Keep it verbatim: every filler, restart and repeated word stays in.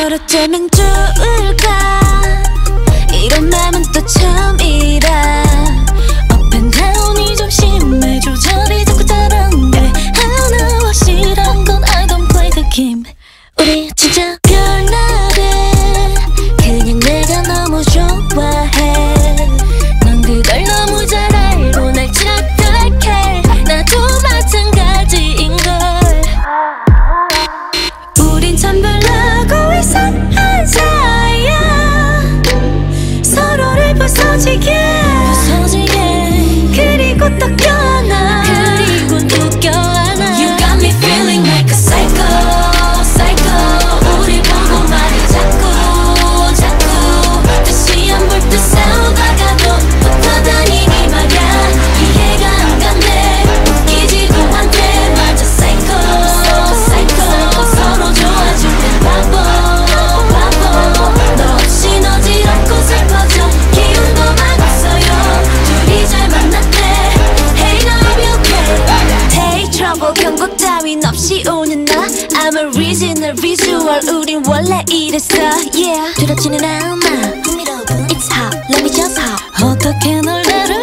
어쩌면 좋을까 이런 맘은 또 처음이라 Up and down이 좀 심해 조절이 자꾸 다른데 하나 확실한 건 I don't play the game 우리 진짜 별나래 그냥 내가 너무 좋아해 넌 그걸 너무 잘 알고 날 착각해 나도 마찬가지인걸 우린 참 별나고 이상한 사이야 서로를 부서지게 부서지게 그리고 또 껴나 그리고 또 껴안아 You got me feeling like a psycho psycho 우리 보고 말이 자꾸 자꾸 다시 안 볼 듯 싸우다가도 붙어 다니니 말야 이해가 안 간대 웃기지도 않대 맞아 psycho psycho 서로 좋아질 땐 바보 바보 너 없인 어지럽고 슬퍼져 기운도 막 없어요 둘이 잘 만났대 Hey now I'm okay Take trouble 경고 따윈 없이 오는 나 I'm a original visual 우린 원래 이랬어 Yeah 두렵지는 않아 It's hot let me just hop 어떻게 널 다룰